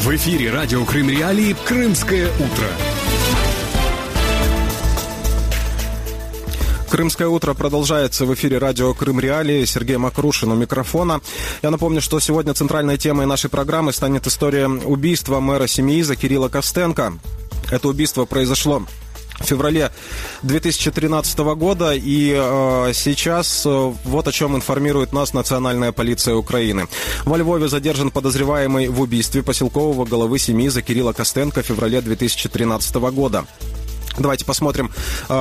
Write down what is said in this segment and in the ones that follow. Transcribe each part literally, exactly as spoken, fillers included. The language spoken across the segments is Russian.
В эфире радио Крым Реалии «Крымское утро». Крымское утро продолжается в эфире радио Крым Реалии. Сергей Макрушин у микрофона. Я напомню, что сегодня центральной темой нашей программы станет история убийства мэра Семииза Кирилла Костенко. Это убийство произошло в феврале две тысячи тринадцатого года, и э, сейчас э, вот о чем информирует нас Национальная полиция Украины. Во Львове задержан подозреваемый в убийстве поселкового головы Семииза Кирилла Костенко в феврале две тысячи тринадцатого года. Давайте посмотрим.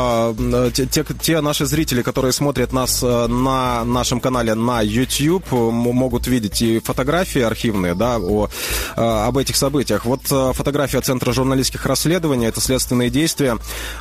Э, те, те наши зрители, которые смотрят нас на нашем канале на YouTube, могут видеть и фотографии архивные, да, о, об этих событиях. Вот фотография Центра журналистских расследований. Это следственные действия,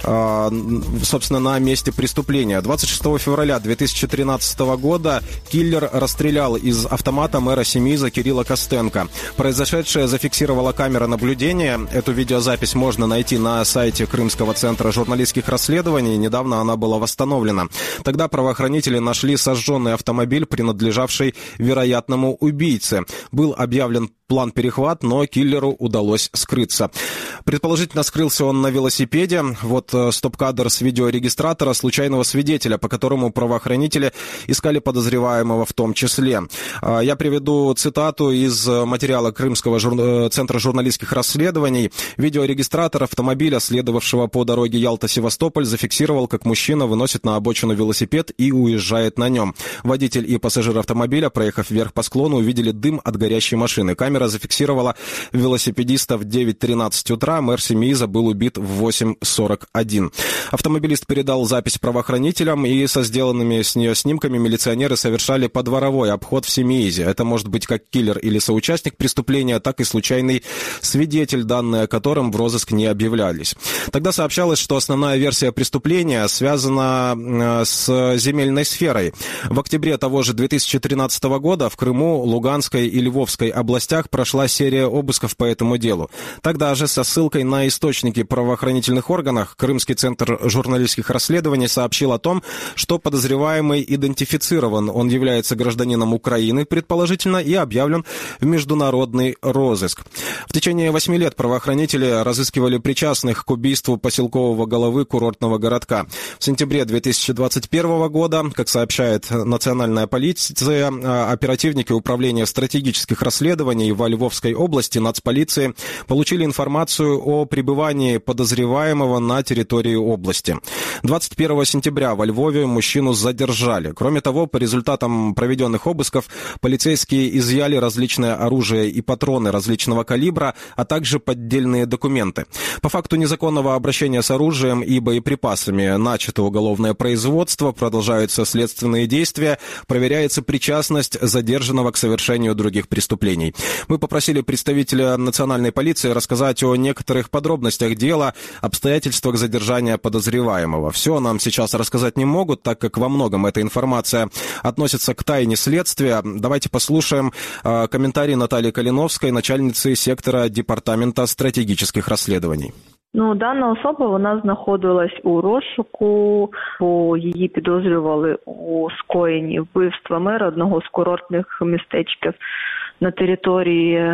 э, собственно, на месте преступления. двадцать шестого февраля две тысячи тринадцатого года киллер расстрелял из автомата мэра Семииза Кирилла Костенко. Произошедшее зафиксировала камера наблюдения. Эту видеозапись можно найти на сайте Крымского центра Центра журналистских расследований. Недавно она была восстановлена. Тогда правоохранители нашли сожженный автомобиль, принадлежавший вероятному убийце. Был объявлен план перехват, но киллеру удалось скрыться. Предположительно, скрылся он на велосипеде. Вот стоп-кадр с видеорегистратора случайного свидетеля, по которому правоохранители искали подозреваемого в том числе. Я приведу цитату из материала Крымского жур... Центра журналистских расследований. Видеорегистратор автомобиля, следовавшего по дороге Ялта-Севастополь, зафиксировал, как мужчина выносит на обочину велосипед и уезжает на нем. Водитель и пассажир автомобиля, проехав вверх по склону, увидели дым от горящей машины. Камера зафиксировала велосипедиста в девять тринадцать утра. Мэр Семииза был убит в восемь сорок один. Автомобилист передал запись правоохранителям, и со сделанными с нее снимками милиционеры совершали подворовой обход в Семиизе. Это может быть как киллер или соучастник преступления, так и случайный свидетель, данные о котором в розыск не объявлялись. Тогда сообщалось, что основная версия преступления связана с земельной сферой. В октябре того же две тысячи тринадцатого года в Крыму, Луганской и Львовской областях прошла серия обысков по этому делу. Тогда же со ссылкой на источники правоохранительных органов Крымский центр журналистских расследований сообщил о том, что подозреваемый идентифицирован. Он является гражданином Украины, предположительно, и объявлен в международный розыск. В течение восьми лет правоохранители разыскивали причастных к убийству поселкового головы курортного городка. В сентябре две тысячи двадцать первого года, как сообщает Национальная полиция, оперативники Управления стратегических расследований во Львовской области нацполиции получили информацию о пребывании подозреваемого на территории области. двадцать первого сентября во Львове мужчину задержали. Кроме того, по результатам проведенных обысков полицейские изъяли различное оружие и патроны различного калибра, а также поддельные документы. По факту незаконного обращения с оружием и боеприпасами начато уголовное производство, продолжаются следственные действия, проверяется причастность задержанного к совершению других преступлений. Мы попросили представителя национальной полиции рассказать о некоторых подробностях дела, обстоятельствах задержания подозреваемого. Все нам сейчас рассказать не могут, так как во многом эта информация относится к тайне следствия. Давайте послушаем э, комментарий Натальи Калиновской, начальницы сектора департамента стратегических розслідувань. Ну, дана особа, вона знаходилась у розшуку, бо її підозрювали у скоєнні вбивства мера одного з курортних містечків на території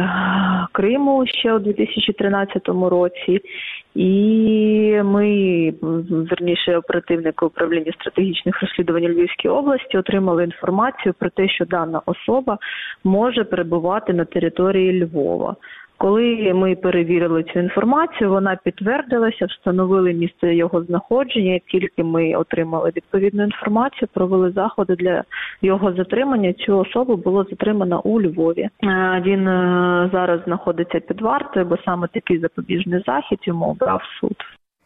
Криму ще у дві тисячі тринадцятому році. І ми, верніше, оперативники управління стратегічних розслідувань Львівської області отримали інформацію про те, що дана особа може перебувати на території Львова. Коли ми перевірили цю інформацію, вона підтвердилася, встановили місце його знаходження. Тільки ми отримали відповідну інформацію, провели заходи для його затримання. Цю особу було затримано у Львові. Він зараз знаходиться під вартою, бо саме такий запобіжний захід йому обрав суд.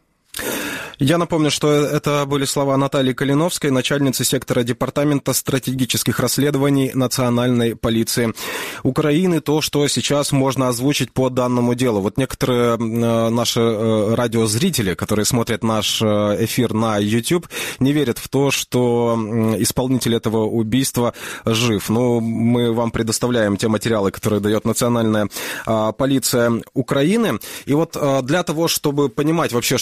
Я напомню, что это были слова Натальи Калиновской, начальницы сектора департамента стратегических расследований Национальной полиции Украины. То, что сейчас можно озвучить по данному делу. Вот некоторые наши радиозрители, которые смотрят наш эфир на YouTube, не верят в то, что исполнитель этого убийства жив. Ну, мы вам предоставляем те материалы, которые дает Национальная полиция Украины. И вот для того, чтобы понимать вообще, что значило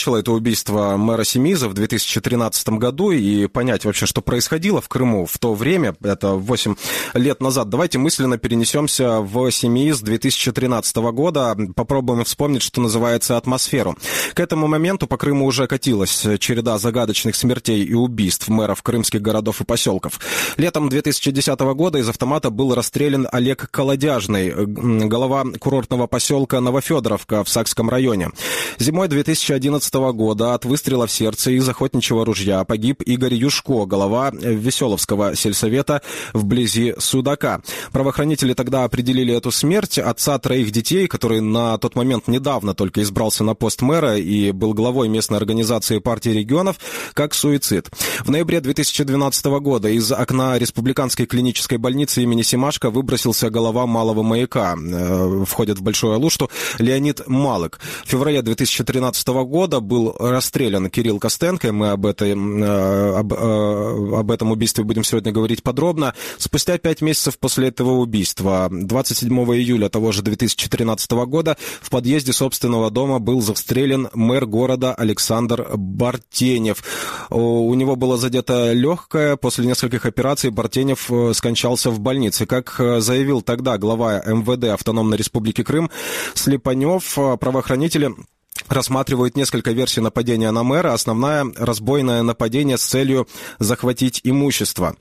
начало это убийство мэра Семииза в две тысячи тринадцатом году и понять вообще, что происходило в Крыму в то время, это восемь лет назад, давайте мысленно перенесемся в Семииз две тысячи тринадцатого года, попробуем вспомнить, что называется, атмосферу. К этому моменту по Крыму уже катилась череда загадочных смертей и убийств мэров крымских городов и поселков. Летом две тысячи десятого года из автомата был расстрелян Олег Колодяжный, глава курортного поселка Новофедоровка в Сакском районе. Зимой две тысячи одиннадцатого года от выстрела в сердце из охотничьего ружья погиб Игорь Юшко, глава Веселовского сельсовета вблизи Судака. Правоохранители тогда определили эту смерть отца троих детей, который на тот момент недавно только избрался на пост мэра и был главой местной организации партии регионов, как суицид. В ноябре две тысячи двенадцатого года из окна республиканской клинической больницы имени Семашко выбросился голова малого маяка, э, входит в Большую Алушту, Леонид Малык. В феврале две тысячи тринадцатого года был расстрелян Кирилл Костенко. Мы об, этой, об, об этом убийстве будем сегодня говорить подробно. Спустя пять месяцев после этого убийства, двадцать седьмого июля того же две тысячи тринадцатого года, в подъезде собственного дома был застрелен мэр города Александр Бартенев. У него было задето легкое. После нескольких операций Бартенев скончался в больнице. Как заявил тогда глава эм вэ дэ Автономной Республики Крым Слепанев, правоохранители рассматривают несколько версий нападения на мэра. Основная – разбойное нападение с целью захватить имущество.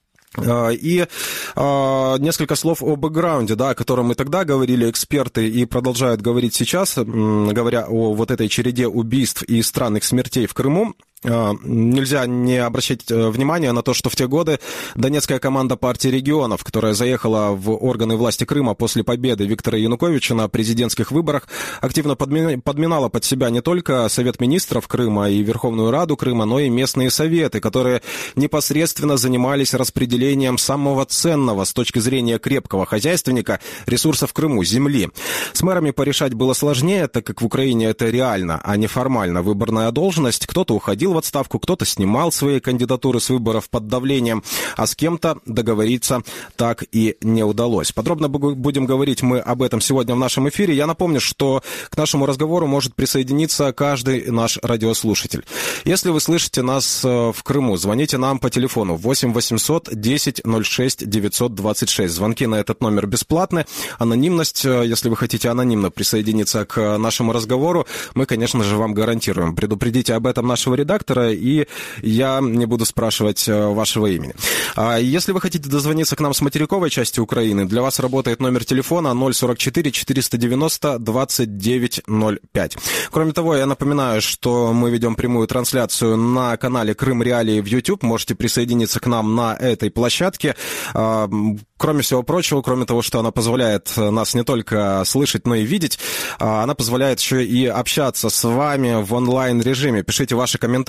И э, несколько слов о бэкграунде, да, о котором мы тогда говорили, эксперты, и продолжают говорить сейчас, говоря о вот этой череде убийств и странных смертей в Крыму. Нельзя не обращать внимания на то, что в те годы донецкая команда партии регионов, которая заехала в органы власти Крыма после победы Виктора Януковича на президентских выборах, активно подминала под себя не только Совет министров Крыма и Верховную Раду Крыма, но и местные советы, которые непосредственно занимались распределением самого ценного с точки зрения крепкого хозяйственника ресурсов в Крыму – земли. С мэрами порешать было сложнее, так как в Украине это реально, а не формально выборная должность. Кто-то уходил в отставку, кто-то снимал свои кандидатуры с выборов под давлением, а с кем-то договориться так и не удалось. Подробно будем говорить мы об этом сегодня в нашем эфире. Я напомню, что к нашему разговору может присоединиться каждый наш радиослушатель. Если вы слышите нас в Крыму, звоните нам по телефону восемь восемьсот десять ноль шесть девятьсот двадцать шесть. Звонки на этот номер бесплатны. Анонимность, если вы хотите анонимно присоединиться к нашему разговору, мы, конечно же, вам гарантируем. Предупредите об этом нашего редактора, и я не буду спрашивать вашего имени. Если вы хотите дозвониться к нам с материковой части Украины, для вас работает номер телефона ноль сорок четыре четыреста девяносто двадцать девять ноль пять. Кроме того, я напоминаю, что мы ведем прямую трансляцию на канале Крым Реалии в YouTube. Можете присоединиться к нам на этой площадке. Кроме всего прочего, кроме того, что она позволяет нас не только слышать, но и видеть, она позволяет еще и общаться с вами в онлайн-режиме. Пишите ваши комментарии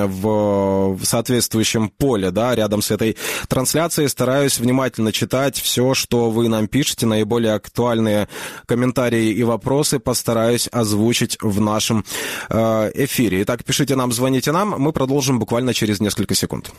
в соответствующем поле, да, рядом с этой трансляцией. Стараюсь внимательно читать все, что вы нам пишете. Наиболее актуальные комментарии и вопросы постараюсь озвучить в нашем эфире. Итак, пишите нам, звоните нам. Мы продолжим буквально через несколько секунд.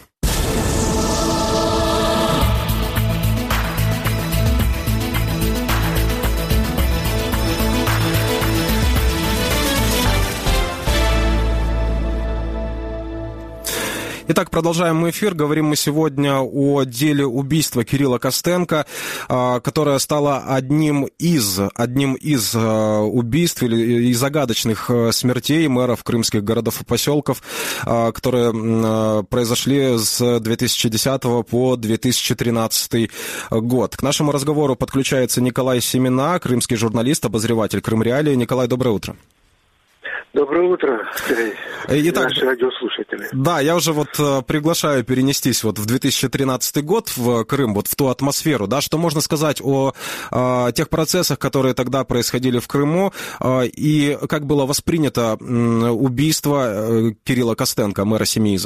Итак, продолжаем мы эфир. Говорим мы сегодня о деле убийства Кирилла Костенко, которое стало одним из, одним из убийств или из загадочных смертей мэров крымских городов и поселков, которые произошли с две тысячи десятого по две тысячи тринадцатый год. К нашему разговору подключается Николай Семена, крымский журналист, обозреватель Крым Реалии. Николай, доброе утро. Доброе утро, Итак, наши радиослушатели. Да, я уже вот э, приглашаю перенестись вот в две тысячи тринадцатый год в Крым, вот в ту атмосферу, да, что можно сказать о э, тех процессах, которые тогда происходили в Крыму, э, и как было воспринято э, убийство э, Кирилла Костенко, мэра Семииза?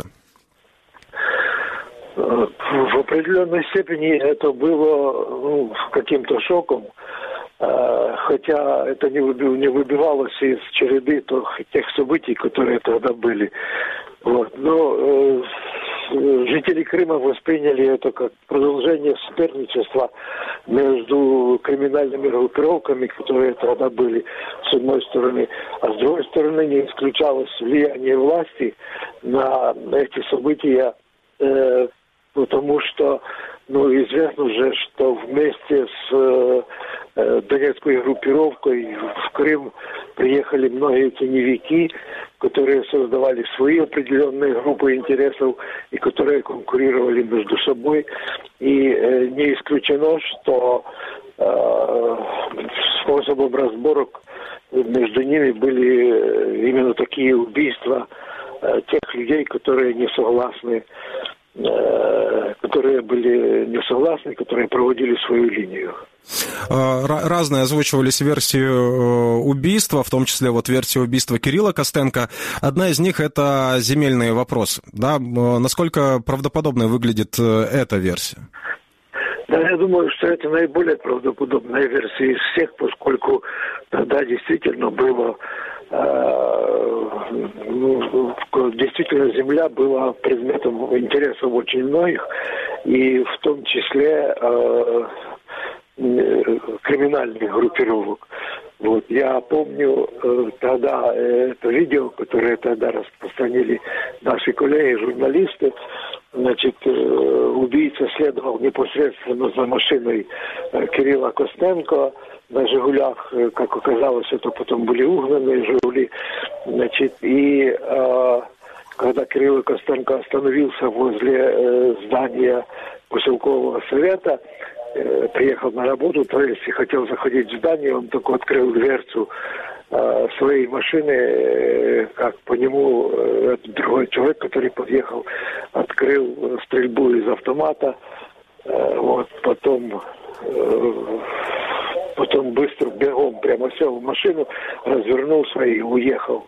В определенной степени это было ну, каким-то шоком. Хотя это не выбивалось из череды тех событий, которые тогда были. Вот. Но э, жители Крыма восприняли это как продолжение соперничества между криминальными группировками, которые тогда были с одной стороны, а с другой стороны не исключалось влияние власти на эти события, э, потому что, ну, известно же, что вместе с э, донецкой группировкой в Крым приехали многие теневики, которые создавали свои определенные группы интересов и которые конкурировали между собой. И э, не исключено, что э, способом разборок между ними были именно такие убийства э, тех людей, которые не согласны, э, которые были не согласны, которые проводили свою линию. Разные озвучивались версии убийства, в том числе вот версия убийства Кирилла Костенко. Одна из них — это земельный вопрос. Да? Насколько правдоподобной выглядит эта версия? Да, я думаю, что это наиболее правдоподобная версия из всех, поскольку тогда действительно было, э, ну, действительно земля была предметом интересов очень многих, и в том числе э, криминальных группировок. Вот. Я помню э, тогда э, это видео, которое тогда распространили наши коллеги, журналисты. Значит, э, убийца следовал непосредственно за машиной э, Кирилла Костенко на «Жигулях». Э, как оказалось, это потом были угнанные «Жигули». Значит, и э, когда Кирилл Костенко остановился возле э, здания поселкового совета, приехал на работу, то есть хотел заходить в здание, он только открыл дверцу э, своей машины, э, как по нему э, другой человек, который подъехал, открыл стрельбу из автомата, э, вот, потом, э, потом быстро бегом прямо сел в машину, развернулся и уехал.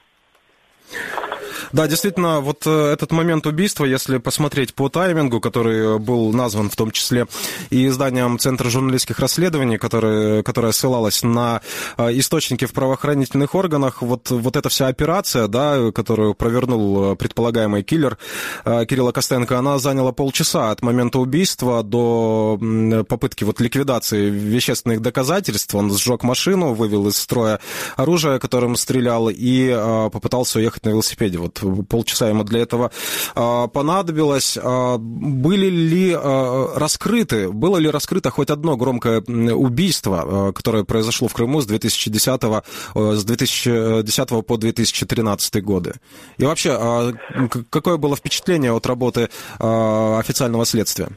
Да, действительно, вот этот момент убийства, если посмотреть по таймингу, который был назван в том числе и изданием Центра журналистских расследований, которое, которое ссылалось на источники в правоохранительных органах, вот, вот эта вся операция, да, которую провернул предполагаемый киллер Кирилла Костенко, она заняла полчаса от момента убийства до попытки вот ликвидации вещественных доказательств. Он сжег машину, вывел из строя оружие, которым стрелял, и попытался уехать на велосипеде. Вот полчаса ему для этого а, понадобилось. А, были ли а, раскрыты, было ли раскрыто хоть одно громкое убийство, а, которое произошло в Крыму с две тысячи десятого, с две тысячи десятого по две тысячи тринадцатый годы? И вообще, а, какое было впечатление от работы а, официального следствия?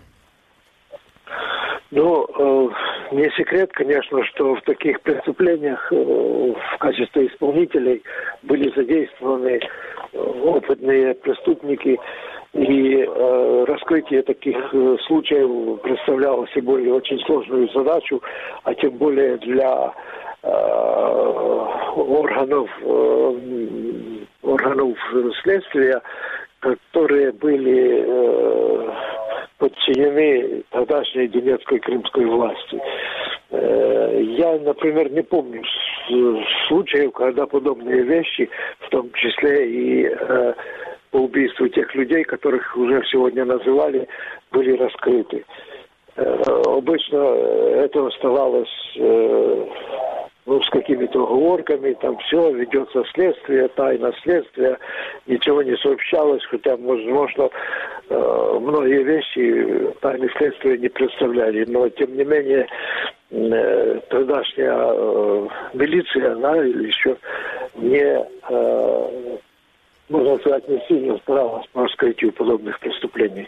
Ну, э, не секрет, конечно, что в таких преступлениях э, в качестве исполнителей были задействованы опытные преступники, и э, раскрытие таких э, случаев представляло собой очень сложную задачу, а тем более для э, органов, э, органов следствия, которые были э, подчинены тогдашней донецкой крымской власти. Э, я, например, не помню случаев, когда подобные вещи, в том числе и э, по убийству тех людей, которых уже сегодня называли, были раскрыты. Э, обычно это оставалось э, ну, с какими-то оговорками, там все, ведется следствие, тайна следствия, ничего не сообщалось, хотя, возможно, э, многие вещи тайны следствия не представляли, но, тем не менее, э, тогдашняя э, милиция, она еще не, э, можно сказать, не сильно старалась по раскрытию подобных преступлений.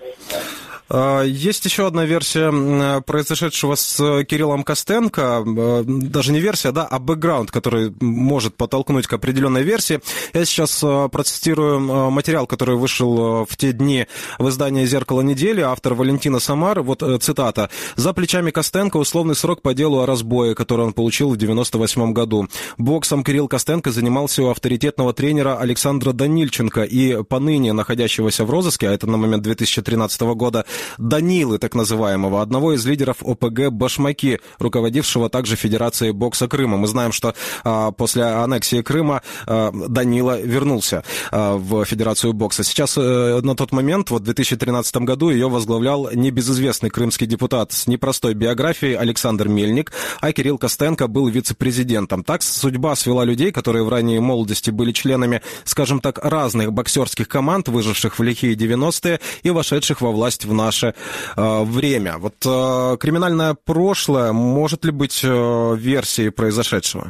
Есть еще одна версия произошедшего с Кириллом Костенко, даже не версия, да, а бэкграунд, который может подтолкнуть к определенной версии. Я сейчас процитирую материал, который вышел в те дни в издании «Зеркало недели», автор Валентина Самар, вот цитата. «За плечами Костенко условный срок по делу о разбое, который он получил в девяносто восьмом году. Боксом Кирилл Костенко занимался у авторитетного тренера Александра Данильченко и поныне находящегося в розыске, а это на момент две тысячи тринадцатого года, Данилы, так называемого, одного из лидеров ОПГ «Башмаки», руководившего также Федерацией бокса Крыма. Мы знаем, что а, после аннексии Крыма а, Данила вернулся а, в Федерацию бокса. Сейчас а, на тот момент, вот в две тысячи тринадцатом году, ее возглавлял небезызвестный крымский депутат с непростой биографией Александр Мельник, а Кирилл Костенко был вице-президентом. Так судьба свела людей, которые в ранней молодости были членами, скажем так, разных боксерских команд, выживших в лихие девяностые и вошедших во власть в наше э, время. Вот э, криминальное прошлое может ли быть э, версией произошедшего?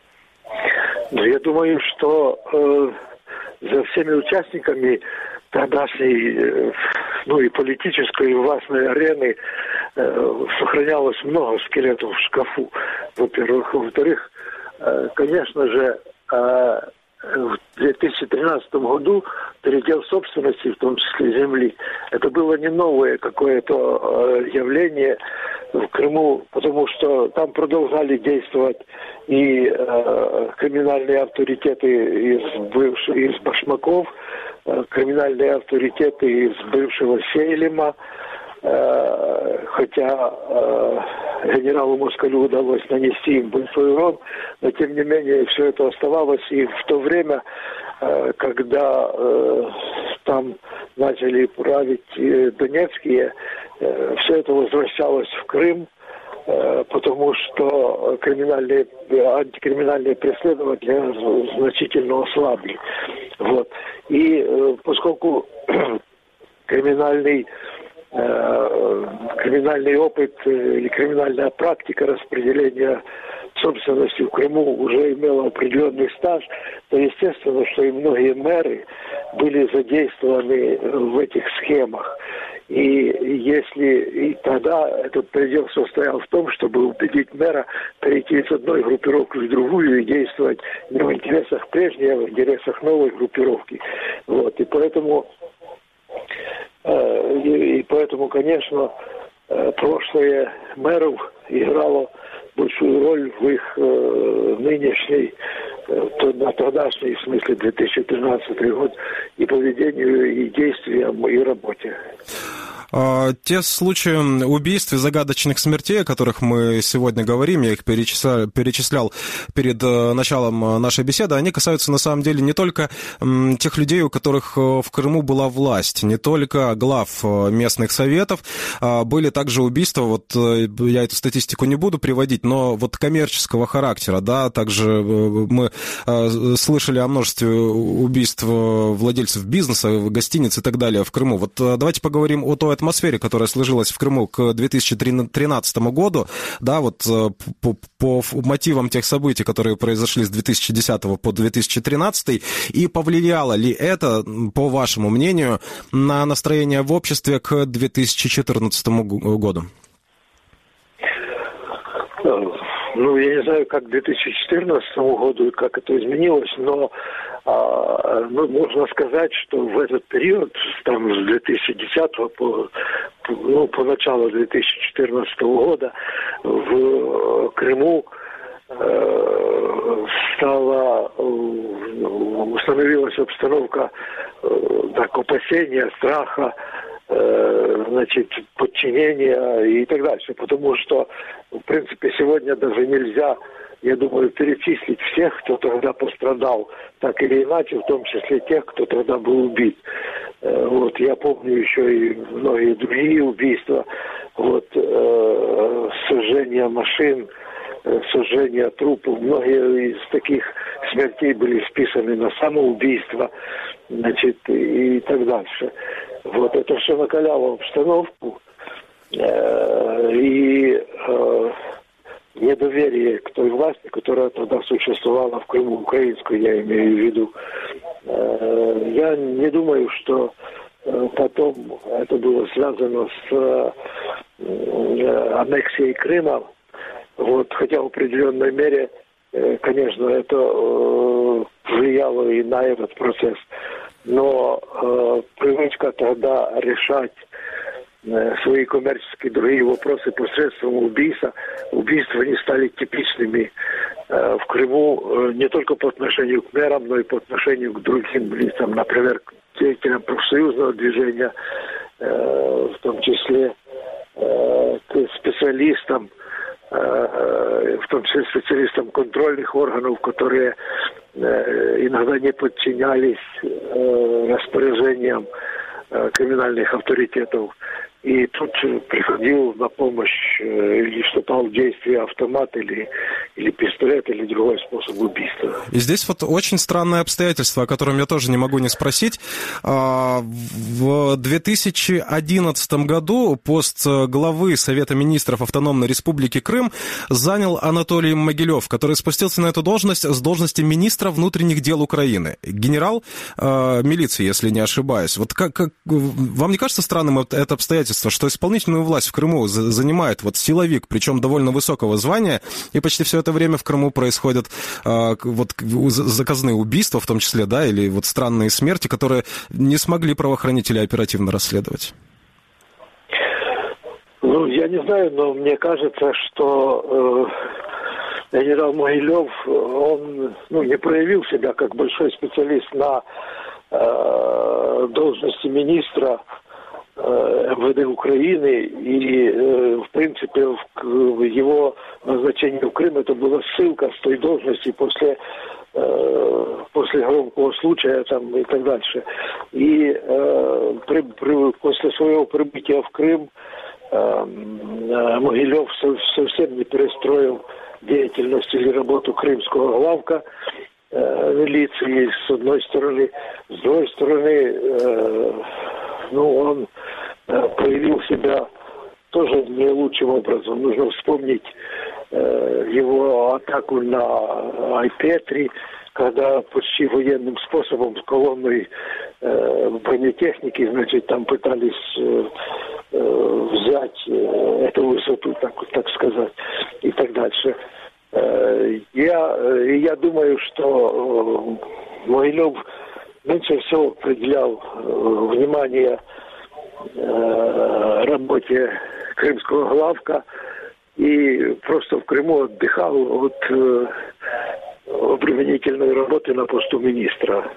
Ну, я думаю, что э, за всеми участниками тогдашней, э, ну и политической, и властной арены э, сохранялось много скелетов в шкафу, во-первых. Во-вторых, э, конечно же, э, в две тысячи тринадцатом году передел собственности, в том числе земли, это было не новое какое-то э, явление в Крыму, потому что там продолжали действовать и э, криминальные авторитеты из бывших, из Башмаков, э, криминальные авторитеты из бывшего Сейлема, э, хотя э, генералу Москалю удалось нанести им большой урон, но тем не менее все это оставалось. И в то время, э, когда э, там начали править э, донецкие, э, все это возвращалось в Крым, э, потому что криминальные, антикриминальные преследования значительно ослабли. Вот. И э, поскольку криминальный криминальный опыт или криминальная практика распределения собственности в Крыму уже имела определенный стаж, то естественно, что и многие мэры были задействованы в этих схемах. И если и тогда этот предел состоял в том, чтобы убедить мэра перейти с одной группировки в другую и действовать не в интересах прежней, а в интересах новой группировки. Вот. И поэтому И, и поэтому, конечно, прошлое мэров играло большую роль в их э, нынешней, э, на тогдашней, в смысле две тысячи тринадцатый год, и поведению, и действиям, и работе. Те случаи убийств и загадочных смертей, о которых мы сегодня говорим, я их перечислял, перечислял перед началом нашей беседы, они касаются на самом деле не только тех людей, у которых в Крыму была власть, не только глав местных советов, были также убийства, вот я эту статистику не буду приводить, но вот коммерческого характера, да, также мы слышали о множестве убийств владельцев бизнеса, гостиниц и так далее в Крыму. Вот давайте поговорим о той атмосфере, которая сложилась в Крыму к две тысячи тринадцатому году, да, вот по, по мотивам тех событий, которые произошли с две тысячи десятого по две тысячи тринадцатый, и повлияло ли это, по вашему мнению, на настроение в обществе к две тысячи четырнадцатому году? Ну, я не знаю, как к две тысячи четырнадцатому году и как это изменилось, но а, ну, можно сказать, что в этот период, там, с две тысячи десятого по, ну, по началу две тысячи четырнадцатого года в Крыму э, стала, установилась обстановка э, так, опасения, страха, значит, подчинения и так дальше. Потому что, в принципе, сегодня даже нельзя, я думаю, перечислить всех, кто тогда пострадал, так или иначе, в том числе тех, кто тогда был убит. Вот, я помню еще и многие другие убийства, вот, сожжение машин, сожжение трупов. Многие из таких смертей были списаны на самоубийство, значит, и так дальше. Вот это все накаляло обстановку, э, и э, недоверие к той власти, которая тогда существовала в Крыму, украинскую, я имею в виду. Э, я не думаю, что э, потом это было связано с э, аннексией Крыма, вот, хотя в определенной мере, э, конечно, это э, влияло и на этот процесс. Но э, привычка тогда решать э, свои коммерческие и другие вопросы посредством убийства, убийства не стали типичными э, в Крыму э, не только по отношению к мэрам, но и по отношению к другим лицам, например, к деятелям профсоюзного движения в том числе к специалистам, в том числе специалистам контрольных органов, которые иногда не подчинялись распоряжениям криминальных авторитетов. И тут приходил на помощь или вступал в действие автомат или, или пистолет, или другой способ убийства. И здесь вот очень странное обстоятельство, о котором я тоже не могу не спросить. В две тысячи одиннадцатом году пост главы Совета министров Автономной Республики Крым занял Анатолий Могилев, который спустился на эту должность с должности министра внутренних дел Украины. Генерал э, милиции, если не ошибаюсь. Вот как, как, вам не кажется странным это обстоятельство, что исполнительную власть в Крыму занимает вот силовик, причем довольно высокого звания, и почти все это время в Крыму происходят э, вот заказные убийства, в том числе, да, или вот странные смерти, которые не смогли правоохранители оперативно расследовать? Ну, я не знаю, но мне кажется, что э, генерал Могилев, он ну, не проявил себя как большой специалист на э, должности министра эм вэ дэ Украины, и, в принципе, в его назначение в Крым это была ссылка с той должности после, после громкого случая там, и так дальше. И при, при, после своего прибытия в Крым Могилев совсем не перестроил деятельность или работу крымского главка милиции, с одной стороны. С другой стороны, ну, он проявил себя тоже не лучшим образом. Нужно вспомнить э, его атаку на Ай-Петри, когда почти военным способом с колонной э, бронетехники, значит, там пытались э, э, взять э, эту высоту, так, так сказать, и так дальше. Э, я, я думаю, что э, Могилев меньше всего уделял э, внимание работе крымского главка и просто в Крыму отдыхал от э, обременительной работы на посту министра.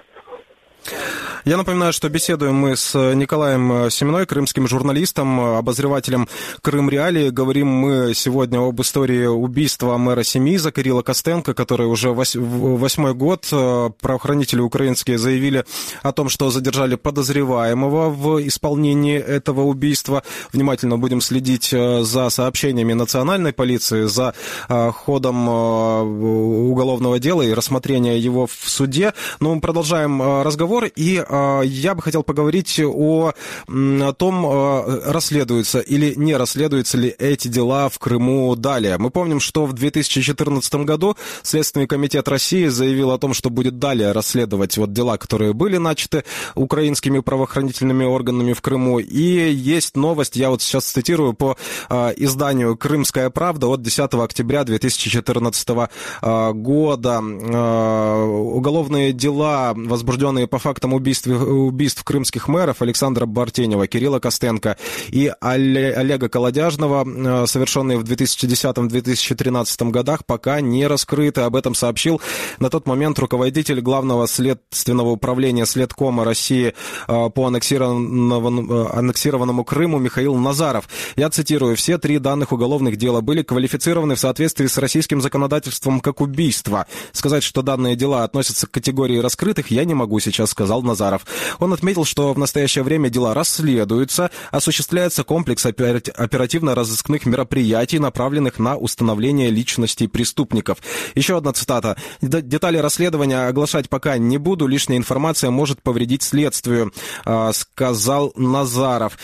Я напоминаю, что беседуем мы с Николаем Семеной, крымским журналистом, обозревателем Крым Реалии. Говорим мы сегодня об истории убийства мэра Семииза Кирилла Костенко, который уже восьмой год. Правоохранители украинские заявили о том, что задержали подозреваемого в исполнении этого убийства. Внимательно будем следить за сообщениями национальной полиции, за ходом уголовного дела и рассмотрения его в суде. Но мы продолжаем разговор. И э, я бы хотел поговорить о, о том, э, расследуются или не расследуются ли эти дела в Крыму далее. Мы помним, что в две тысячи четырнадцатом году Следственный комитет России заявил о том, что будет далее расследовать вот дела, которые были начаты украинскими правоохранительными органами в Крыму. И есть новость, я вот сейчас цитирую по э, изданию «Крымская правда» от десятого октября две тысячи четырнадцатого э, года. Э, уголовные дела, возбужденные по фактам убийств, убийств крымских мэров Александра Бартенева, Кирилла Костенко и Олега Колодяжного, совершенные в две тысячи десятом - две тысячи тринадцатом годах, пока не раскрыты. Об этом сообщил на тот момент руководитель Главного следственного управления Следкома России по аннексированному, аннексированному Крыму Михаил Назаров. Я цитирую: «Все три данных уголовных дела были квалифицированы в соответствии с российским законодательством как убийство. Сказать, что данные дела относятся к категории раскрытых, я не могу сейчас», сказал Назаров. Он отметил, что в настоящее время дела расследуются, осуществляется комплекс оперативно-розыскных мероприятий, направленных на установление личностей преступников. Еще одна цитата. «Детали расследования оглашать пока не буду, лишняя информация может повредить следствию», сказал Назаров.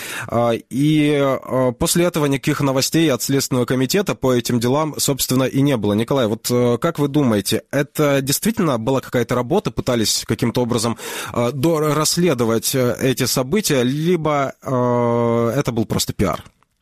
И после этого никаких новостей от Следственного комитета по этим делам, собственно, и не было. Николай, вот как вы думаете, это действительно была какая-то работа, пытались каким-то образом расследовать эти события, либо э, это был просто пиар?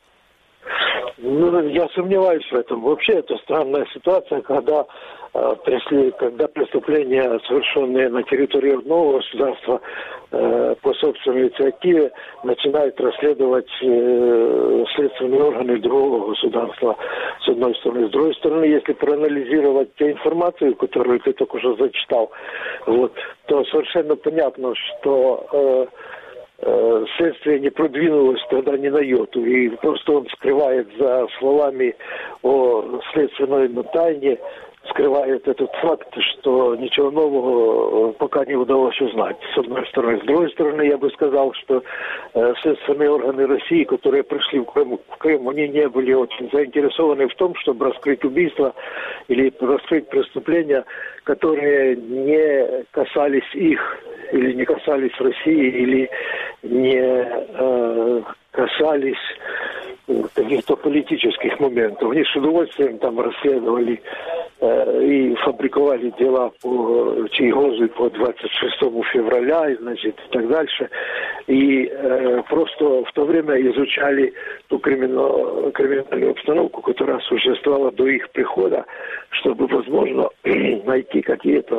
Ну, я сомневаюсь в этом. Вообще, это странная ситуация, когда, э, пресли, когда преступления, совершенные на территории одного государства э, по собственной инициативе, начинают расследовать э, следственные органы другого государства, с одной стороны. С другой стороны, если проанализировать ту информацию, которую ты только что зачитал, вот, то совершенно понятно, что э, следствие не продвинулось тогда ни на йоту, и просто он скрывает за словами о следственной тайне, скрывает этот факт, что ничего нового пока не удалось узнать, с одной стороны. С другой стороны, я бы сказал, что э, следственные органы России, которые пришли в Крым, в Крым, они не были очень заинтересованы в том, чтобы раскрыть убийство или раскрыть преступления, которые не касались их, или не касались России, или не э, касались каких-то политических моментов. Они с удовольствием там расследовали э, и фабриковали дела по Чайгозу по двадцать шестому февраля, и, значит, и так дальше. И э, просто в то время изучали ту криминальную, криминальную обстановку, которая существовала до их прихода, чтобы, возможно, найти какие-то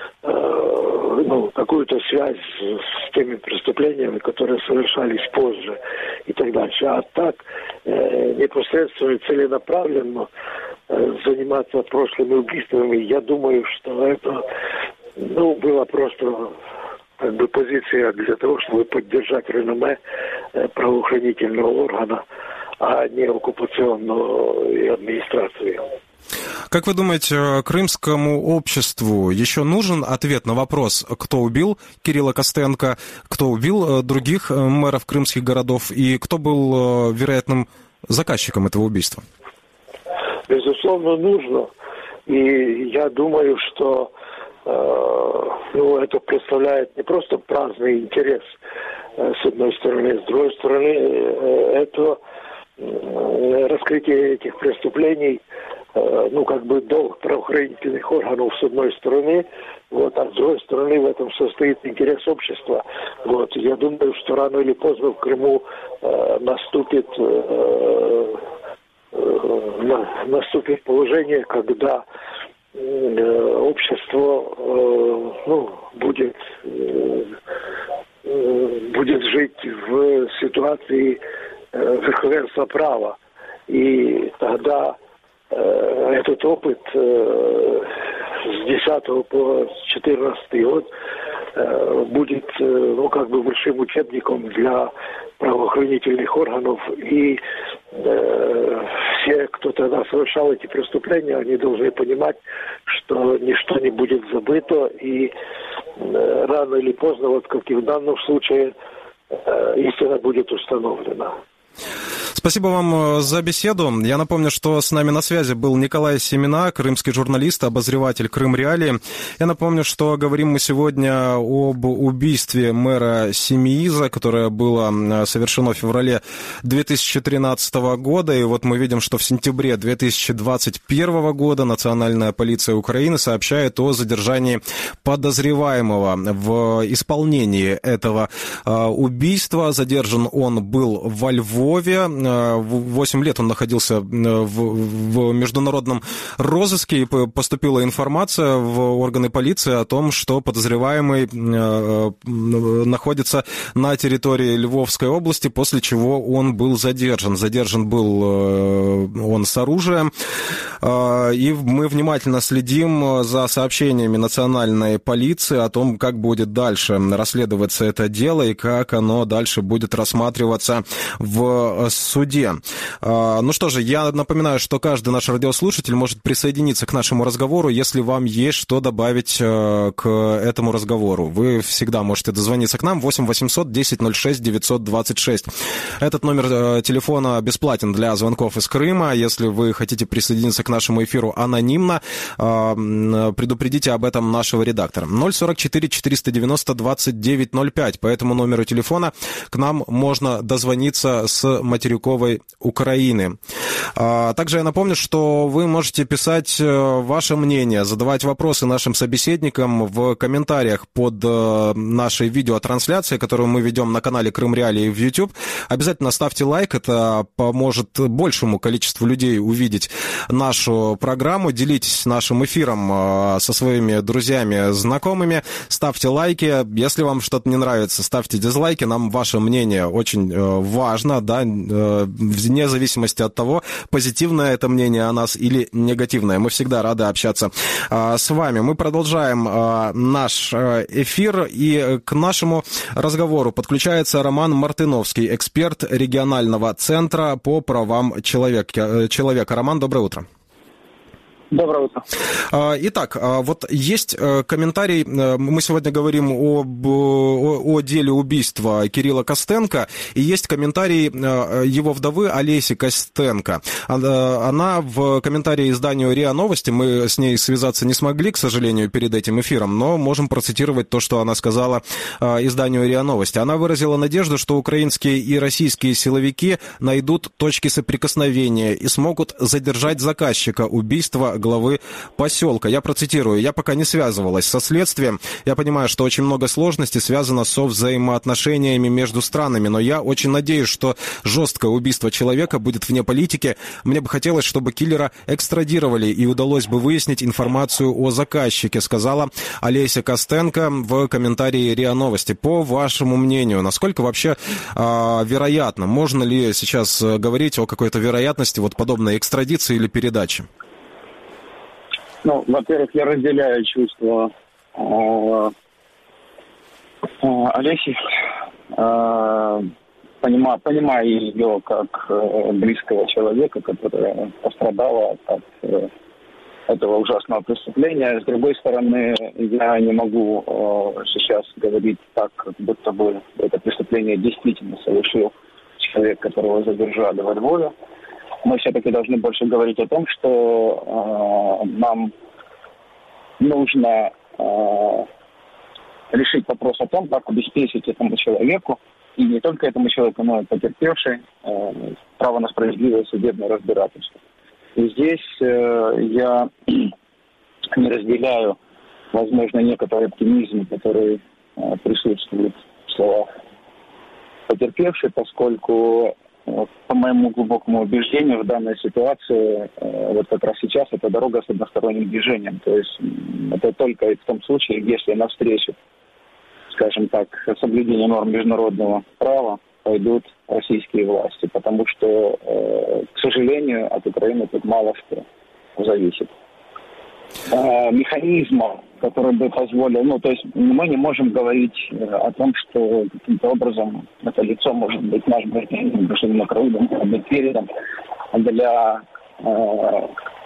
э, ну, какую-то связь с теми преступлениями, которые совершались позже и так дальше. А так э, непосредственно и целенаправленно э, заниматься прошлыми убийствами, я думаю, что это ну, было просто как бы позиция для того, чтобы поддержать реноме э, правоохранительного органа, а не оккупационную администрацию. Как вы думаете, крымскому обществу еще нужен ответ на вопрос, кто убил Кирилла Костенко, кто убил других мэров крымских городов и кто был вероятным заказчиком этого убийства? Безусловно, нужно. И я думаю, что э, ну, это представляет не просто праздный интерес, э, с одной стороны, с другой стороны, э, это э, раскрытие этих преступлений, ну, как бы долг правоохранительных органов с одной стороны, вот, а с другой стороны в этом состоит интерес общества. Вот, я думаю, что рано или поздно в Крыму э, наступит, э, э, на, наступит положение, когда э, общество э, ну, будет, э, будет жить в ситуации э, верховенства права. И тогда этот опыт э, с десятого по четырнадцатый год э, будет э, ну, как бы большим учебником для правоохранительных органов. И э, все, кто тогда совершал эти преступления, они должны понимать, что ничто не будет забыто, и э, рано или поздно, вот как и в данном случае, э, истина будет установлена. Спасибо вам за беседу. Я напомню, что с нами на связи был Николай Семина, крымский журналист, обозреватель Крым Реалии. Я напомню, что говорим мы сегодня об убийстве мэра Семииза, которое было совершено в феврале две тысячи тринадцатого года. И вот мы видим, что в сентябре две тысячи двадцать первого года Национальная полиция Украины сообщает о задержании подозреваемого в исполнении этого убийства. Задержан он был во Львове. восемь лет он находился в, в международном розыске, и поступила информация в органы полиции о том, что подозреваемый находится на территории Львовской области, после чего он был задержан. Задержан был он с оружием, и мы внимательно следим за сообщениями национальной полиции о том, как будет дальше расследоваться это дело и как оно дальше будет рассматриваться в суде. Ну что же, я напоминаю, что каждый наш радиослушатель может присоединиться к нашему разговору, если вам есть что добавить к этому разговору. Вы всегда можете дозвониться к нам восемь восемьсот десять ноль шесть девятьсот двадцать шесть. Этот номер телефона бесплатен для звонков из Крыма. Если вы хотите присоединиться к нашему эфиру анонимно, предупредите об этом нашего редактора. ноль сорок четыре четыреста девяносто двадцать девять ноль пять. По этому номеру телефона к нам можно дозвониться с материковой Украины. Также я напомню, что вы можете писать ваше мнение, задавать вопросы нашим собеседникам в комментариях под нашей видеотрансляцией, которую мы ведем на канале Крым Реалии в YouTube. Обязательно ставьте лайк, это поможет большему количеству людей увидеть нашу программу. Делитесь нашим эфиром со своими друзьями, знакомыми. Ставьте лайки. Если вам что-то не нравится, ставьте дизлайки. Нам ваше мнение очень важно, да, вне зависимости от того, позитивное это мнение о нас или негативное. Мы всегда рады общаться с вами. Мы продолжаем наш эфир, и к нашему разговору подключается Роман Мартыновский, эксперт регионального центра по правам человека. человека. Роман, доброе утро. Доброе утро. Итак, вот есть комментарий, мы сегодня говорим об, о, о деле убийства Кирилла Костенко, и есть комментарий его вдовы Олеси Костенко. Она в комментарии изданию РИА Новости, мы с ней связаться не смогли, к сожалению, перед этим эфиром, но можем процитировать то, что она сказала изданию РИА Новости. Она выразила надежду, что украинские и российские силовики найдут точки соприкосновения и смогут задержать заказчика убийства главы поселка. Я процитирую. «Я пока не связывалась со следствием. Я понимаю, что очень много сложностей связано со взаимоотношениями между странами, но я очень надеюсь, что жесткое убийство человека будет вне политики. Мне бы хотелось, чтобы киллера экстрадировали и удалось бы выяснить информацию о заказчике», сказала Олеся Костенко в комментарии РИА Новости. По вашему мнению, насколько вообще э, вероятно, можно ли сейчас говорить о какой-то вероятности вот подобной экстрадиции или передачи? Ну, во-первых, я разделяю чувства э, э, Олеси, э, понимаю, понимаю ее как э, близкого человека, которая пострадала от э, этого ужасного преступления. С другой стороны, я не могу э, сейчас говорить так, как будто бы это преступление действительно совершил человек, которого задержали во Львове. Мы все-таки должны больше говорить о том, что э, нам нужно э, решить вопрос о том, как обеспечить этому человеку, и не только этому человеку, но и потерпевшей, э, право на справедливое судебное разбирательство. И здесь э, я не разделяю, возможно, некоторый оптимизм, который э, присутствует в словах потерпевшей, поскольку по моему глубокому убеждению, в данной ситуации, вот как раз сейчас, это дорога с односторонним движением. То есть это только в том случае, если навстречу, скажем так, соблюдению норм международного права пойдут российские власти. Потому что, к сожалению, от Украины тут мало что зависит. Механизма, который бы позволил, ну, то есть мы не можем говорить о том, что каким-то образом это лицо может быть наш гражданин, гражданин Украины, может быть передан для э,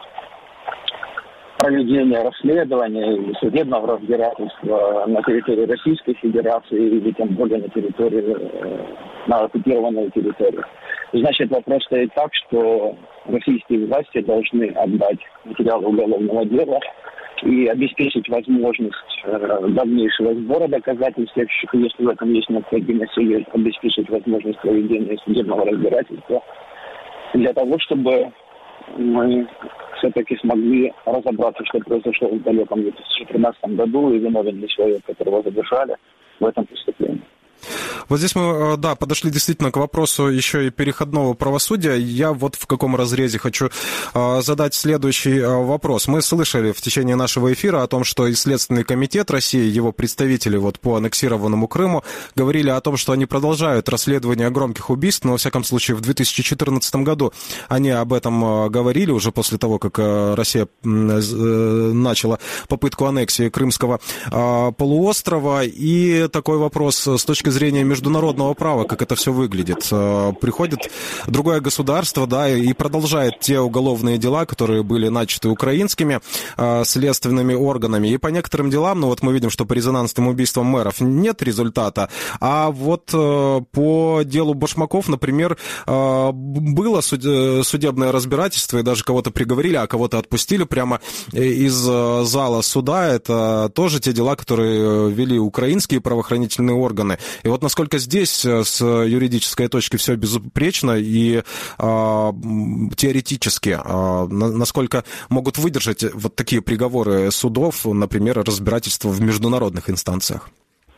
проведения расследования или судебного разбирательства на территории Российской Федерации или тем более на территории, э, на оккупированной территории. Значит, вопрос стоит так, что российские власти должны отдать материалы уголовного дела и обеспечить возможность э, дальнейшего сбора доказательств, если в этом есть необходимость, или обеспечить возможность проведения судебного разбирательства, для того, чтобы мы все-таки смогли разобраться, что произошло в далеком две тысячи тринадцатом году, и виновен ли человек, которого задержали в этом преступлении. Вот здесь мы, да, подошли действительно к вопросу еще и переходного правосудия. Я вот в каком разрезе хочу задать следующий вопрос. Мы слышали в течение нашего эфира о том, что и Следственный комитет России, его представители вот по аннексированному Крыму, говорили о том, что они продолжают расследование громких убийств, но, во всяком случае, в две тысячи четырнадцатом году они об этом говорили, уже после того, как Россия начала попытку аннексии Крымского полуострова. И такой вопрос с точки зрения международного права, как это все выглядит. Приходит другое государство, да, и продолжает те уголовные дела, которые были начаты украинскими следственными органами. И по некоторым делам, ну вот мы видим, что по резонансным убийствам мэров нет результата, а вот по делу Башмаков, например, было судебное разбирательство, и даже кого-то приговорили, а кого-то отпустили прямо из зала суда. Это тоже те дела, которые вели украинские правоохранительные органы. И вот насколько здесь с юридической точки все безупречно и а, теоретически, а, насколько могут выдержать вот такие приговоры судов, например, разбирательства в международных инстанциях?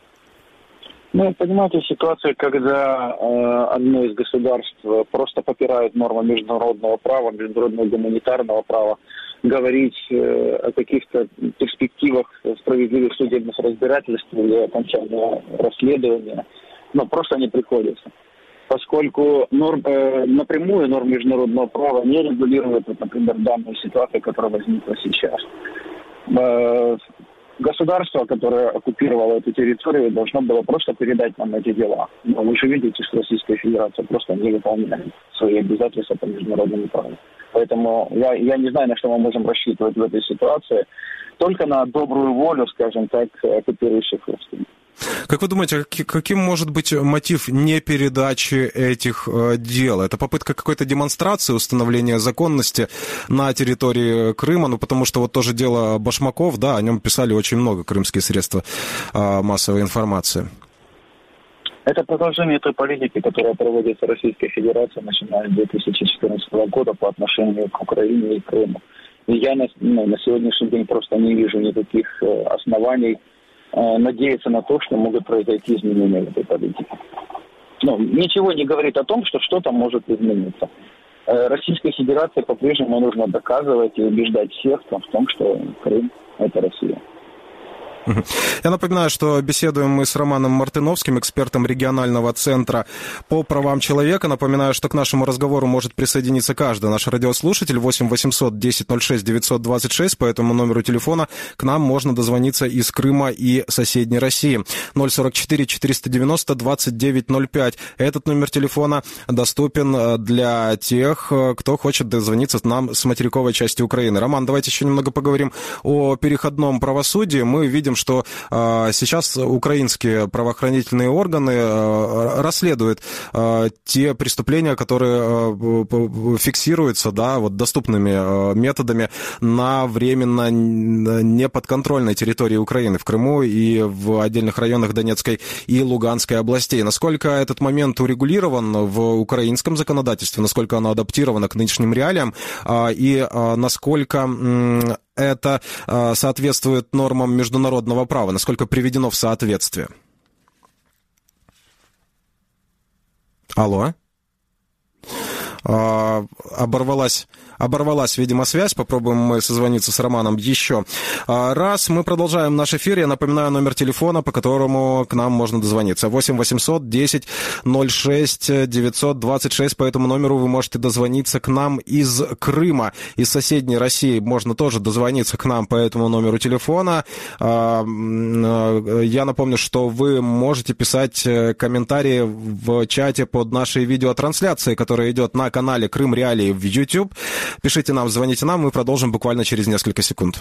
Ну, понимаете, ситуация, когда э, одно из государств просто попирает нормы международного права, международного гуманитарного права, говорить э, о каких-то перспективах справедливых судебных разбирательств или окончания расследования, ну, просто не приходится. поскольку норм, э, напрямую норм международного права не регулирует, вот, например, данную ситуацию, которая возникла сейчас. Э, государство, которое оккупировало эту территорию, должно было просто передать нам эти дела. Но вы же видите, что Российская Федерация просто не выполняет свои обязательства по международному праву. Поэтому я, я не знаю, на что мы можем рассчитывать в этой ситуации. Только на добрую волю, скажем так, оккупирующих родственников. Как вы думаете, каким может быть мотив непередачи этих дел? Это попытка какой-то демонстрации установления законности на территории Крыма? Ну, потому что вот тоже дело Башмаков, да, о нем писали очень много крымские средства массовой информации. Это продолжение той политики, которая проводится Российской Федерацией, начиная с две тысячи четырнадцатого года по отношению к Украине и Крыму. И я на, ну, на сегодняшний день просто не вижу никаких э, оснований э, надеяться на то, что могут произойти изменения в этой политике. Ну, ничего не говорит о том, что что-то может измениться. Э, Российской Федерации по-прежнему нужно доказывать и убеждать всех в том, что Крым – это Россия. Я напоминаю, что беседуем мы с Романом Мартыновским, экспертом регионального центра по правам человека. Напоминаю, что к нашему разговору может присоединиться каждый наш радиослушатель. восемь восемьсот десять ноль шесть девятьсот двадцать шесть. По этому номеру телефона к нам можно дозвониться из Крыма и соседней России. ноль сорок четыре четыреста девяносто двадцать девять ноль пять. Этот номер телефона доступен для тех, кто хочет дозвониться нам с материковой части Украины. Роман, давайте еще немного поговорим о переходном правосудии. Мы видим, что э, сейчас украинские правоохранительные органы э, расследуют э, те преступления, которые э, фиксируются, да, вот доступными э, методами на временно неподконтрольной территории Украины, в Крыму и в отдельных районах Донецкой и Луганской областей. Насколько этот момент урегулирован в украинском законодательстве, насколько оно адаптировано к нынешним реалиям, э, и э, насколько э, это э, соответствует нормам международного права, насколько приведено в соответствие? Алло? Э, оборвалась... Оборвалась, видимо, связь. Попробуем мы созвониться с Романом еще раз. Мы продолжаем наш эфир. Я напоминаю номер телефона, по которому к нам можно дозвониться. восемь восемьсот десять ноль шесть девятьсот двадцать шесть. По этому номеру вы можете дозвониться к нам из Крыма. Из соседней России можно тоже дозвониться к нам по этому номеру телефона. Я напомню, что вы можете писать комментарии в чате под нашей видеотрансляцией, которая идет на канале Крым Реалии в YouTube. Пишите нам, звоните нам, мы продолжим буквально через несколько секунд.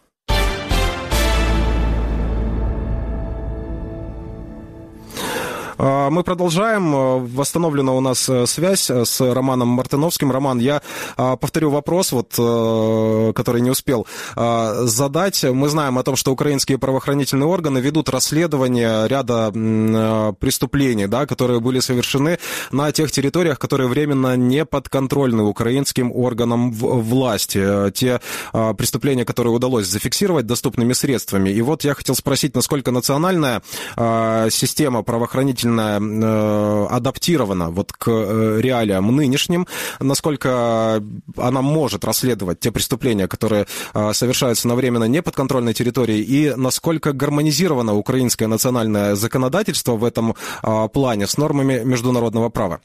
Мы продолжаем. Восстановлена у нас связь с Романом Мартыновским. Роман, я повторю вопрос, вот, который не успел задать. Мы знаем о том, что украинские правоохранительные органы ведут расследование ряда преступлений, да, которые были совершены на тех территориях, которые временно не подконтрольны украинским органам власти. Те преступления, которые удалось зафиксировать доступными средствами. И вот я хотел спросить, насколько национальная система правоохранительная адаптирована вот к реалиям нынешним, насколько она может расследовать те преступления, которые совершаются на временно неподконтрольной территории, и насколько гармонизировано украинское национальное законодательство в этом плане с нормами международного права?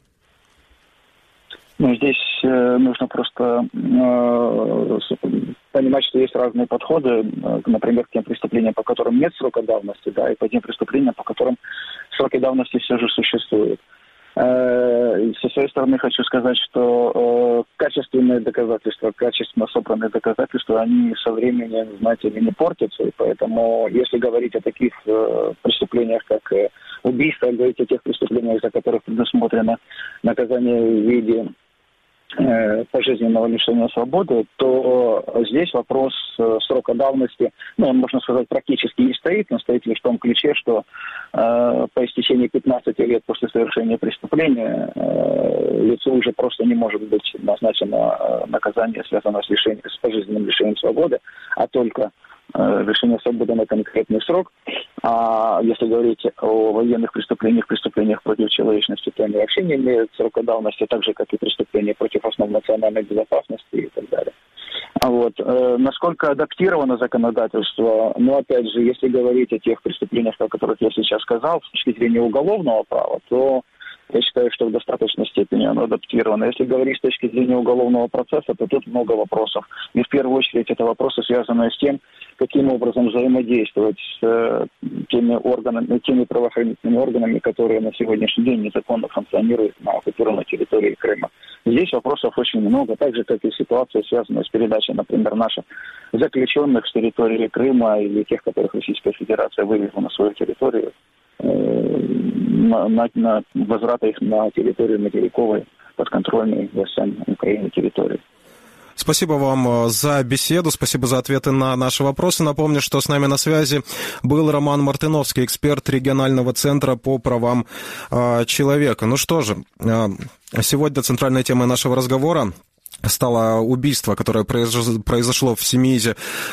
Ну, здесь э, нужно просто э, понимать, что есть разные подходы, э, например, к тем преступлениям, по которым нет срока давности, да, и по тем преступлениям, по которым сроки давности все же существуют. Э, со своей стороны хочу сказать, что э, качественные доказательства, качественно собранные доказательства, они со временем, знаете ли, не портятся, и поэтому, если говорить о таких э, преступлениях, как э, убийство, говорить о тех преступлениях, за которых предусмотрено наказание в виде пожизненного лишения свободы, то здесь вопрос срока давности, ну, он, можно сказать, практически не стоит, но стоит лишь в том ключе, что э, по истечении пятнадцати лет после совершения преступления э, лицу уже просто не может быть назначено наказание, связанное с, лишением, с пожизненным лишением свободы, а только лишение свободы на конкретный срок. А если говорить о военных преступлениях, преступлениях против человечности, то они вообще не имеют срока давности, так же, как и преступления против основ национальной безопасности и так далее. А вот. Э, насколько адаптировано законодательство, ну, опять же, если говорить о тех преступлениях, о которых я сейчас сказал, с точки зрения уголовного права, то я считаю, что в достаточной степени оно адаптировано. Если говорить с точки зрения уголовного процесса, то тут много вопросов. И в первую очередь это вопросы, связанные с тем, каким образом взаимодействовать с э, теми органами, теми правоохранительными органами, которые на сегодняшний день незаконно функционируют на оккупированной территории Крыма. Здесь вопросов очень много, так же, как и ситуация, связанная с передачей, например, наших заключенных с территории Крыма или тех, которых Российская Федерация вывезла на свою территорию, На, на, на возврата их на территорию материковой, подконтрольной властям Украины территории. Спасибо вам за беседу, спасибо за ответы на наши вопросы. Напомню, что с нами на связи был Роман Мартыновский, эксперт регионального центра по правам э, человека. Ну что же, э, сегодня центральной темой нашего разговора стало убийство, которое произошло в Семиизе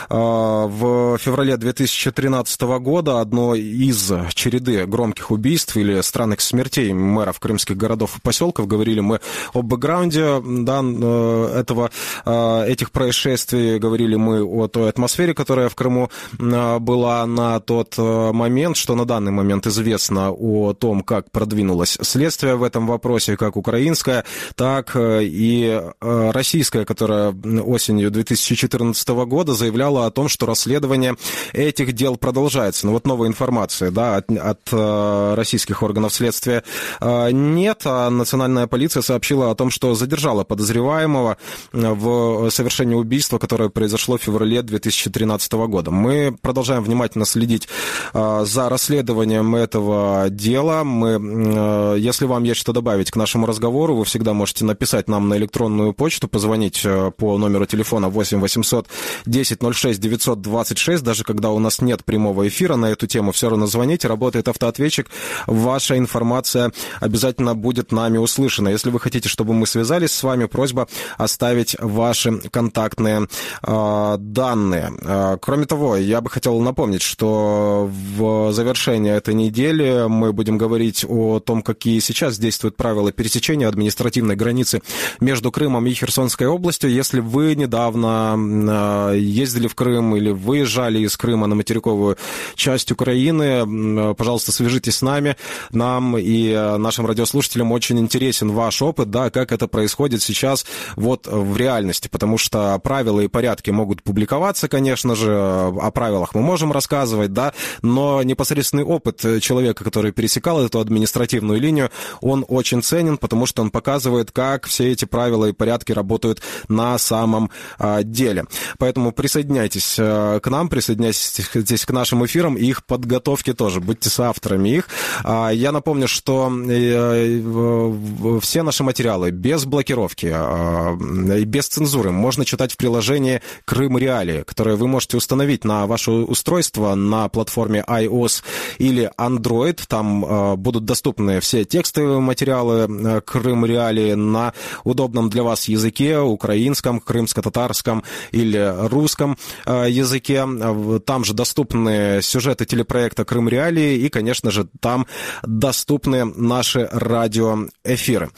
в феврале две тысячи тринадцатого года. Одно из череды громких убийств или странных смертей мэров крымских городов и поселков. Говорили мы об бэкграунде, да, этого, этих происшествий. Говорили мы о той атмосфере, которая в Крыму была на тот момент, что на данный момент известно о том, как продвинулось следствие в этом вопросе, как украинское, так и российская, которая осенью две тысячи четырнадцатого года заявляла о том, что расследование этих дел продолжается. Но вот новая информация, да, от, от российских органов следствия нет, а национальная полиция сообщила о том, что задержала подозреваемого в совершении убийства, которое произошло в феврале две тысячи тринадцатого года. Мы продолжаем внимательно следить за расследованием этого дела. Мы, если вам есть что добавить к нашему разговору, вы всегда можете написать нам на электронную почту, позвонить по номеру телефона восемь восемьсот десять ноль шесть девятьсот двадцать шесть, даже когда у нас нет прямого эфира на эту тему, все равно звоните, работает автоответчик, ваша информация обязательно будет нами услышана. Если вы хотите, чтобы мы связались с вами, просьба оставить ваши контактные э, данные. Э, кроме того, я бы хотел напомнить, что в завершении этой недели мы будем говорить о том, какие сейчас действуют правила пересечения административной границы между Крымом и Херсонской областью. Если вы недавно ездили в Крым или выезжали из Крыма на материковую часть Украины, пожалуйста, свяжитесь с нами. Нам и нашим радиослушателям очень интересен ваш опыт, да, как это происходит сейчас вот в реальности, потому что правила и порядки могут публиковаться, конечно же, о правилах мы можем рассказывать, да, но непосредственный опыт человека, который пересекал эту административную линию, он очень ценен, потому что он показывает, как все эти правила и порядки работают работают на самом а, деле. Поэтому присоединяйтесь а, к нам, присоединяйтесь к нашим эфирам и их подготовке тоже. Будьте соавторами их. А, я напомню, что э, э, все наши материалы без блокировки и э, без цензуры можно читать в приложении Крым Реалии, которое вы можете установить на ваше устройство на платформе iOS или Android. Там э, будут доступны все текстовые материалы э, Крым Реалии на удобном для вас языке, украинском, крымско-татарском или русском языке. Там же доступны сюжеты телепроекта «Крым Реалии» и, конечно же, там доступны наши радиоэфиры.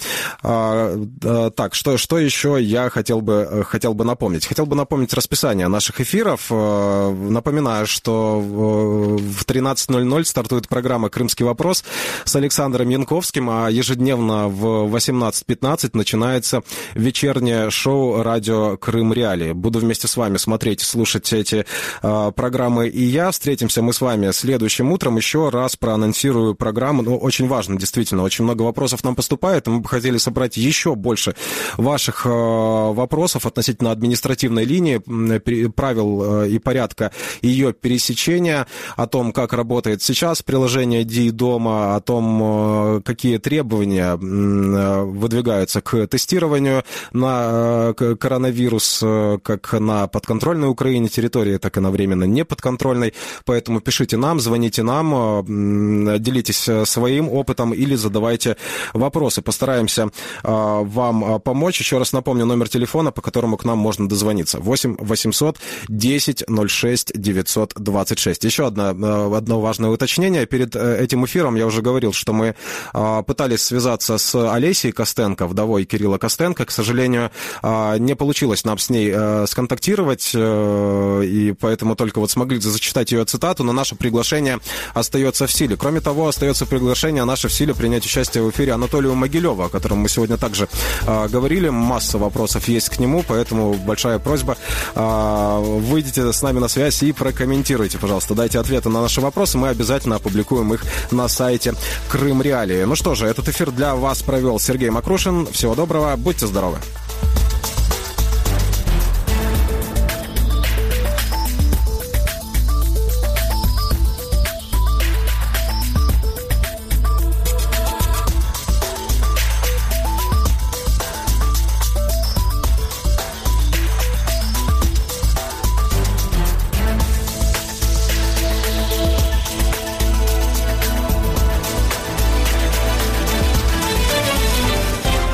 Так, что, что еще я хотел бы, хотел бы напомнить? Хотел бы напомнить расписание наших эфиров. Напоминаю, что в тринадцать ноль ноль стартует программа «Крымский вопрос» с Александром Янковским, а ежедневно в восемнадцать пятнадцать начинается вечернее шоу «Радио Крым Реалии». Буду вместе с вами смотреть и слушать эти э, программы и я. Встретимся мы с вами следующим утром. Еще раз проанонсирую программу. Ну, очень важно, действительно. Очень много вопросов нам поступает, и мы бы хотели собрать еще больше ваших э, вопросов относительно административной линии, э, правил э, и порядка ее пересечения, о том, как работает сейчас приложение ди-дома, о том, э, какие требования э, выдвигаются к тестированию на коронавирус как на подконтрольной Украине территории, так и на временно неподконтрольной. Поэтому пишите нам, звоните нам, делитесь своим опытом или задавайте вопросы. Постараемся вам помочь. Еще раз напомню номер телефона, по которому к нам можно дозвониться. восемь восемьсот десять ноль шесть девятьсот двадцать шесть. Еще одно, одно важное уточнение. Перед этим эфиром я уже говорил, что мы пытались связаться с Олесей Костенко, вдовой Кирилла Костенко. К сожалению, сожалению, не получилось нам с ней сконтактировать, и поэтому только вот смогли зачитать ее цитату, но наше приглашение остается в силе. Кроме того, остается приглашение наше в силе принять участие в эфире Анатолию Могилеву, о котором мы сегодня также говорили. Масса вопросов есть к нему, поэтому большая просьба, выйдите с нами на связь и прокомментируйте, пожалуйста, дайте ответы на наши вопросы, мы обязательно опубликуем их на сайте Крым Реалии. Ну что же, этот эфир для вас провел Сергей Макрушин. Всего доброго, будьте здоровы.